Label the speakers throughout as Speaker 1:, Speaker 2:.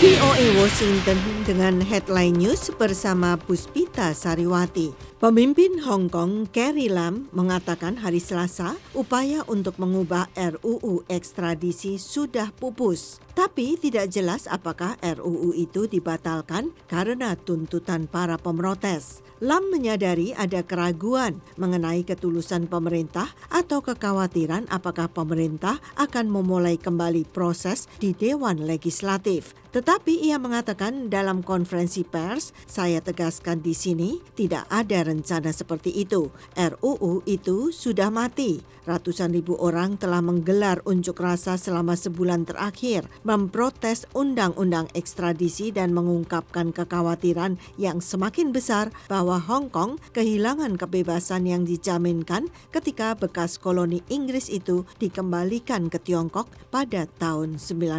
Speaker 1: VOA Washington dengan headline news bersama Puspita Sariwati. Pemimpin Hong Kong Carrie Lam mengatakan hari Selasa upaya untuk mengubah RUU ekstradisi sudah pupus. Tapi tidak jelas apakah RUU itu dibatalkan karena tuntutan para pemrotes. Lam menyadari ada keraguan mengenai ketulusan pemerintah atau kekhawatiran apakah pemerintah akan memulai kembali proses di Dewan Legislatif. Tetapi ia mengatakan dalam konferensi pers, saya tegaskan di sini tidak ada rencana seperti itu. RUU itu sudah mati. Ratusan ribu orang telah menggelar unjuk rasa selama sebulan terakhir, memprotes undang-undang ekstradisi dan mengungkapkan kekhawatiran yang semakin besar bahwa Hong Kong kehilangan kebebasan yang dijaminkan ketika bekas koloni Inggris itu dikembalikan ke Tiongkok pada tahun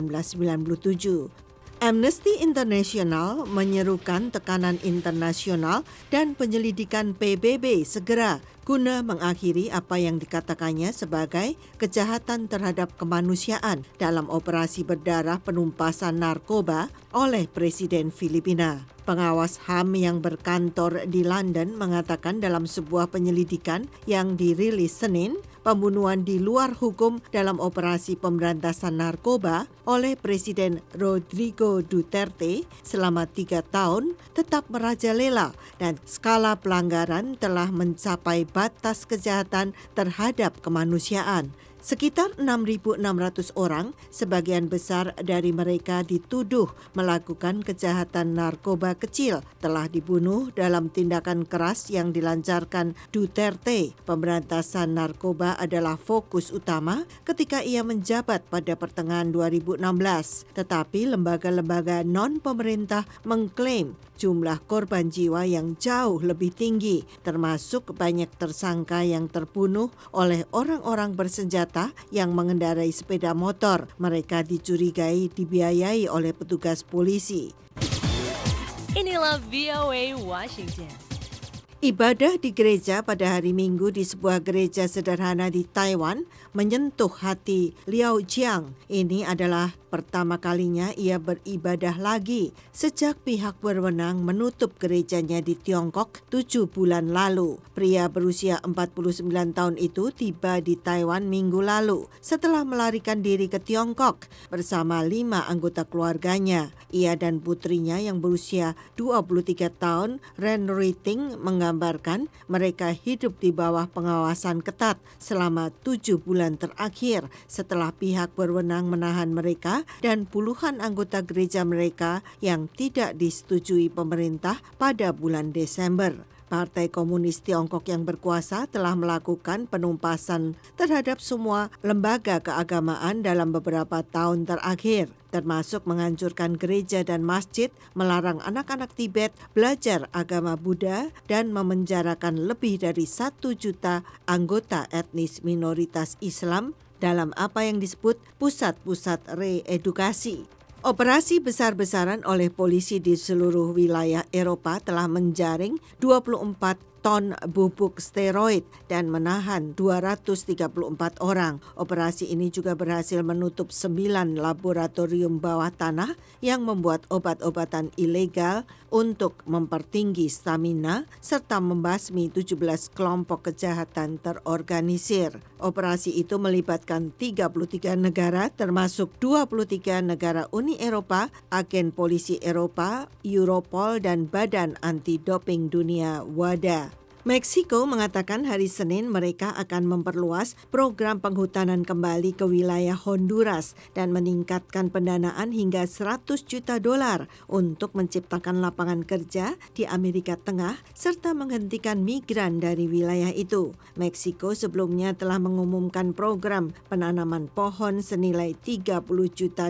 Speaker 1: 1997. Amnesty International menyerukan tekanan internasional dan penyelidikan PBB segera guna mengakhiri apa yang dikatakannya sebagai kejahatan terhadap kemanusiaan dalam operasi berdarah penumpasan narkoba oleh Presiden Filipina. Pengawas HAM yang berkantor di London mengatakan dalam sebuah penyelidikan yang dirilis Senin, pembunuhan di luar hukum dalam operasi pemberantasan narkoba oleh Presiden Rodrigo Duterte selama 3 tahun tetap merajalela dan skala pelanggaran telah mencapai batas kejahatan terhadap kemanusiaan. Sekitar 6.600 orang, sebagian besar dari mereka dituduh melakukan kejahatan narkoba kecil, telah dibunuh dalam tindakan keras yang dilancarkan Duterte. Pemberantasan narkoba adalah fokus utama ketika ia menjabat pada pertengahan 2016. Tetapi lembaga-lembaga non-pemerintah mengklaim jumlah korban jiwa yang jauh lebih tinggi, termasuk banyak tersangka yang terbunuh oleh orang-orang bersenjata yang mengendarai sepeda motor. Mereka dicurigai dibiayai oleh petugas polisi.
Speaker 2: Inilah VOA Washington.
Speaker 1: Ibadah di gereja pada hari Minggu di sebuah gereja sederhana di Taiwan menyentuh hati Liao Jiang. Ini adalah pertama kalinya ia beribadah lagi sejak pihak berwenang menutup gerejanya di Tiongkok 7 bulan lalu. Pria berusia 49 tahun itu tiba di Taiwan minggu lalu setelah melarikan diri ke Tiongkok bersama 5 anggota keluarganya. Ia dan putrinya yang berusia 23 tahun, Ren Riting, menggambarkan mereka hidup di bawah pengawasan ketat selama 7 bulan terakhir setelah pihak berwenang menahan mereka dan puluhan anggota gereja mereka yang tidak disetujui pemerintah pada bulan Desember. Partai Komunis Tiongkok yang berkuasa telah melakukan penumpasan terhadap semua lembaga keagamaan dalam beberapa tahun terakhir, termasuk menghancurkan gereja dan masjid, melarang anak-anak Tibet belajar agama Buddha, dan memenjarakan lebih dari 1 juta anggota etnis minoritas Islam dalam apa yang disebut pusat-pusat reedukasi. Operasi besar-besaran oleh polisi di seluruh wilayah Eropa telah menjaring 24 ton bubuk steroid dan menahan 234 orang. Operasi ini juga berhasil menutup 9 laboratorium bawah tanah yang membuat obat-obatan ilegal untuk mempertinggi stamina serta membasmi 17 kelompok kejahatan terorganisir. Operasi itu melibatkan 33 negara termasuk 23 negara Uni Eropa, agen polisi Eropa, Europol, dan Badan Anti-Doping Dunia WADA. Meksiko mengatakan hari Senin mereka akan memperluas program penghutanan kembali ke wilayah Honduras dan meningkatkan pendanaan hingga $100 juta untuk menciptakan lapangan kerja di Amerika Tengah serta menghentikan migran dari wilayah itu. Meksiko sebelumnya telah mengumumkan program penanaman pohon senilai $30 juta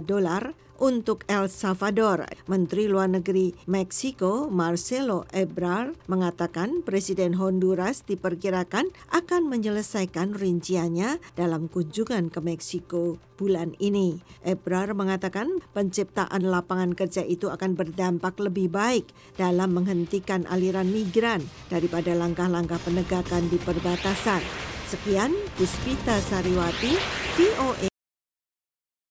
Speaker 1: untuk El Salvador. Menteri Luar Negeri Meksiko Marcelo Ebrard mengatakan Presiden Honduras diperkirakan akan menyelesaikan rinciannya dalam kunjungan ke Meksiko bulan ini. Ebrard mengatakan penciptaan lapangan kerja itu akan berdampak lebih baik dalam menghentikan aliran migran daripada langkah-langkah penegakan di perbatasan. Sekian, Puspita Sariwati, VOA.